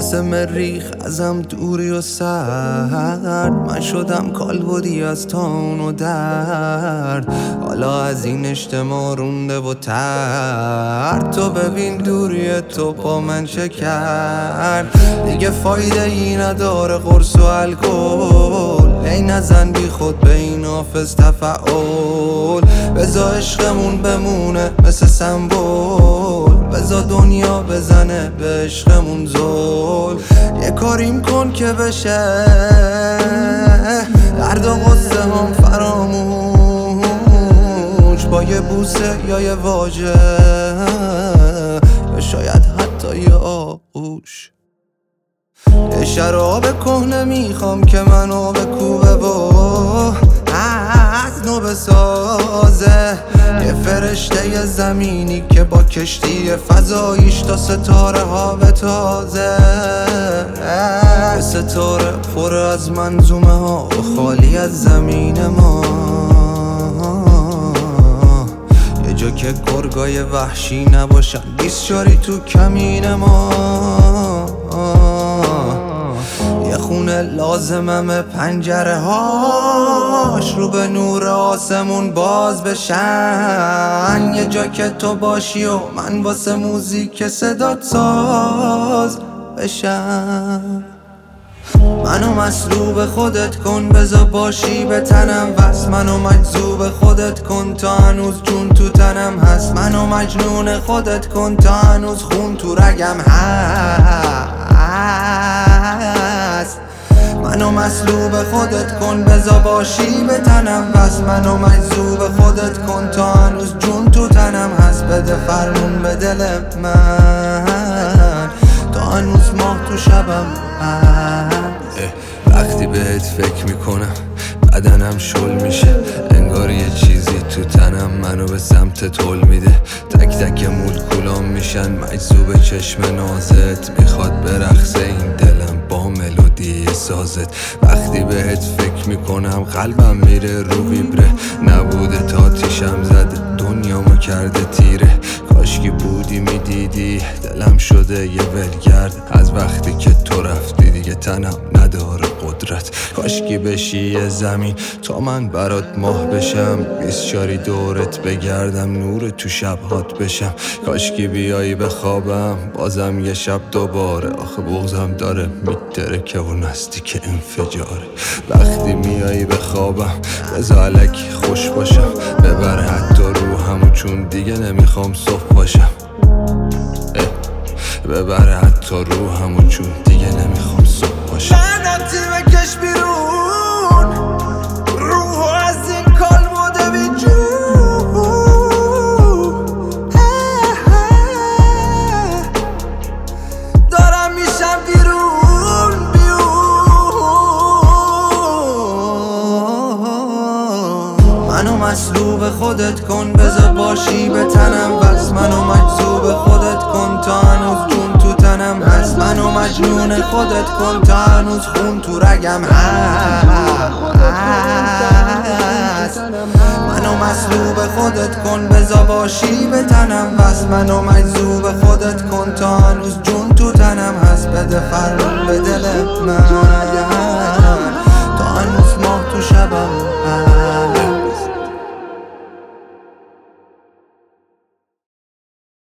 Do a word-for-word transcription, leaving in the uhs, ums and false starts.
مثل مریخ ازم دوری و سرد، من شدم کالبدی از تان و درد. حالا از این اجتماع رونده و ترد، تو ببین دوری تو با من چه کرد. دیگه فایده ای نداره قرص و الکل، ای نزن بی خود به این حافظ تفعول. بذار عشقمون بمونه مثل سمبول، بذار دنیا بزنه به عشقمون زول. یه کاریم کن که بشه درد و غصه هم فراموش، با یه بوسه یا یه واژه یا شاید حتی یه آغوش. یه شراب کهنه میخوام که منو بکوبه و از نو بسازه، یه فرشته زمینی که با کشتی فضاییش تا ستاره ها بتازه. یه ستاره پر از منظومه ها و خالی از زمین ما، یه جا که گرگای وحشی نباشن بیسچاری تو کمین ما. یه خونه لازممه پنجره هاش رو به نور آسمون باز بشن، یه جا که تو باشی و من واسه موزیک صدات ساز بشم. منو مصلوب خودت کن بذار باشی به تنم وست، منو مجذوب خودت کن تا هنوز جون تو تنم هست. منو مجنون خودت کن تا هنوز خون تو رگم هست. منو مصلوب خودت کن بذار باشی به تنم وست، منو مجذوب خودت کن تا هنوز جون تو تنم هست. بده فرمون به دل من تا هنوز ماه تو شبم هست. وقتی بهت فکر میکنم بدنم شل میشه، انگار یه چیزی تو تنم منو به سمت تول میده. تک تک مولکولام میشن مجذوب چشم نازت، میخواد برقصه این دلم با ملودی سازت. وقتی بهت فکر میکنم قلبم میره رو ویبره، نبوده تا تیشم زده دنیامو کرده تیره. کاشکی بودی میدیدی دلم شده یه ولگرد، از وقتی که تو رفتی دیگه تنم نداره قدرت. کاشکی بشی یه زمین تا من برات ماه بشم، بیسچاری دورت بگردم نور تو شبهات بشم. کاشکی بیایی به خوابم بازم یه شب دوباره، آخه بغضم داره میترکه و نزدیک انفجاره. وقتی میایی به خوابم بذار الکی خوش باشم، ببر حتی روحمو چون دیگه نمیخوام صبح باشم. ببر حتی روحمو چون دیگه نمیخوام صبح باشم. لعنتی بکش بیرون روحو از این کالبد بیجون، دارم میشم بیرون بیرون. منو مصلوب خودت کن بذار باشی به تنم وست، منو مجذوب خودت کن تا هنوز جون تو تنم هست. منو مجنون خودت کن تا هنوز خون تو رگم هست. منو مصلوب خودت کن بذار باشی به تنم وست، منو مجذوب خودت کن تا هنوز جون تو تنم هست. بده فرمون به دل من تا هنوز ماه تو شبم